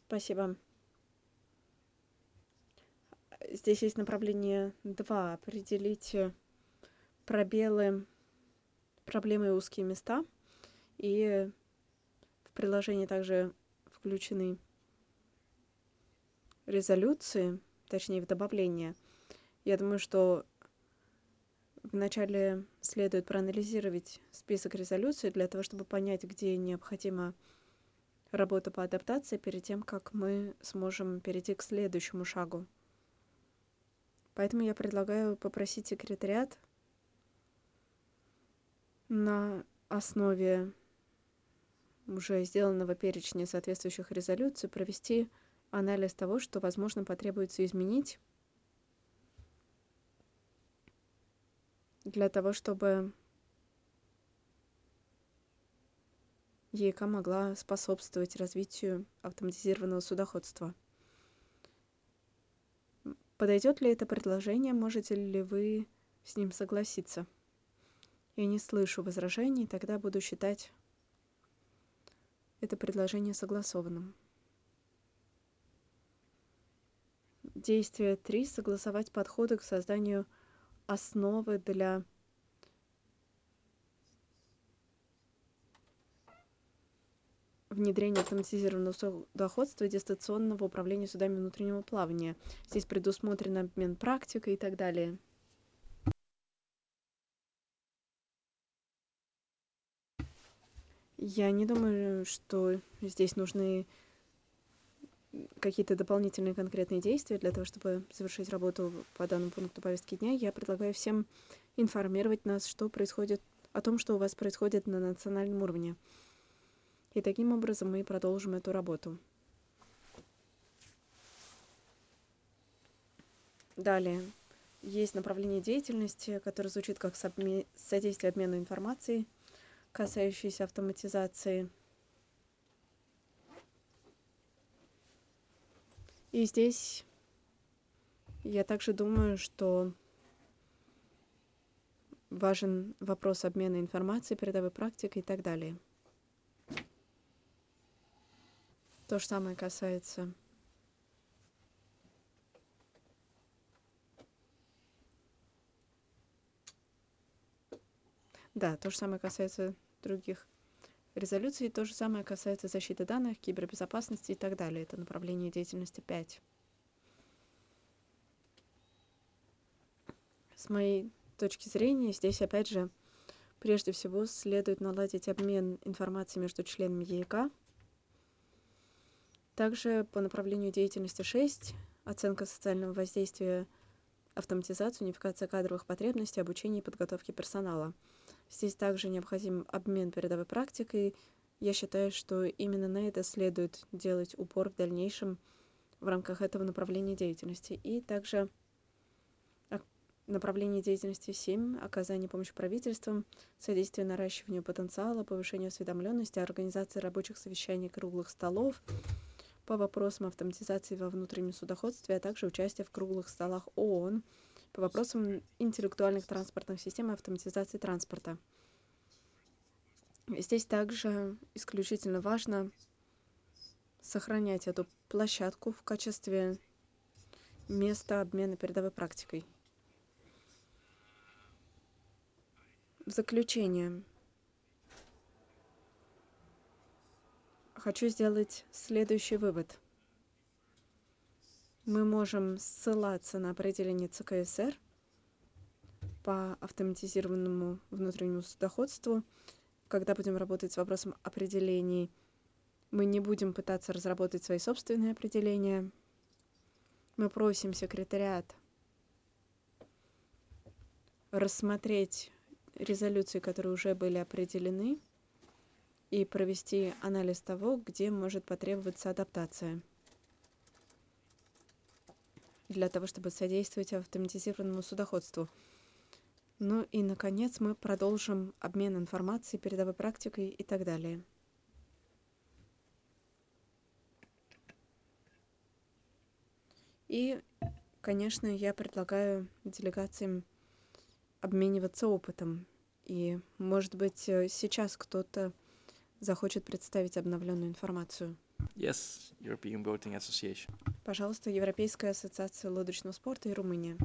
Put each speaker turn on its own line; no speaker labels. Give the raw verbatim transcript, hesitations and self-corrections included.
Спасибо. Здесь есть направление два. Определить э, пробелы, проблемы и узкие места. И в приложении также включены резолюции, точнее в добавление. Я думаю, что вначале следует проанализировать список резолюций для того, чтобы понять, где необходима работа по адаптации, перед тем, как мы сможем перейти к следующему шагу. Поэтому я предлагаю попросить секретариат на основе уже сделанного перечня соответствующих резолюций провести анализ того, что, возможно, потребуется изменить для того, чтобы ЕК могла способствовать развитию автоматизированного судоходства. Подойдет ли это предложение? Можете ли вы с ним согласиться? Я не слышу возражений, тогда буду считать это предложение согласованным. Действие три. Согласовать подходы к созданию основы для внедрения автоматизированного судоходства и дистанционного управления судами внутреннего плавания. Здесь предусмотрен обмен практикой и так далее. Я не думаю, что здесь нужны какие-то дополнительные конкретные действия для того, чтобы завершить работу по данному пункту повестки дня. Я предлагаю всем информировать нас, что происходит, о том, что у вас происходит на национальном уровне. И таким образом мы продолжим эту работу. Далее. Есть направление деятельности, которое звучит как содействие обмену информацией, касающейся автоматизации. И здесь я также думаю, что важен вопрос обмена информацией, передовой практикой и так далее. То же самое касается Да, то же самое касается других резолюций, то же самое касается защиты данных, кибербезопасности и так далее. Это направление деятельности пять. С моей точки зрения, здесь опять же, прежде всего, следует наладить обмен информацией между членами ЕК. Также по направлению деятельности шесть, оценка социального воздействия, автоматизация, унификация кадровых потребностей, обучение и подготовки персонала. Здесь также необходим обмен передовой практикой. Я считаю, что именно на это следует делать упор в дальнейшем в рамках этого направления деятельности. И также направление деятельности семь. Оказание помощи правительствам, содействие наращиванию потенциала, повышение осведомленности, организация рабочих совещаний, круглых столов по вопросам автоматизации во внутреннем судоходстве, а также участие в круглых столах ООН по вопросам интеллектуальных транспортных систем и автоматизации транспорта. Здесь также исключительно важно сохранять эту площадку в качестве места обмена передовой практикой. В заключение хочу сделать следующий вывод. Мы можем ссылаться на определение Цэ Ка Эс Эр по автоматизированному внутреннему судоходству. Когда будем работать с вопросом определений, мы не будем пытаться разработать свои собственные определения. Мы просим секретариат рассмотреть резолюции, которые уже были определены, и провести анализ того, где может потребоваться адаптация для того, чтобы содействовать автоматизированному судоходству. Ну и, наконец, мы продолжим обмен информацией, передовой практикой и так далее. И, конечно, я предлагаю делегациям обмениваться опытом. И, может быть, сейчас кто-то захочет представить обновленную информацию.
Yes, European Boating Association.
Пожалуйста, Европейская ассоциация лодочного спорта и Румыния.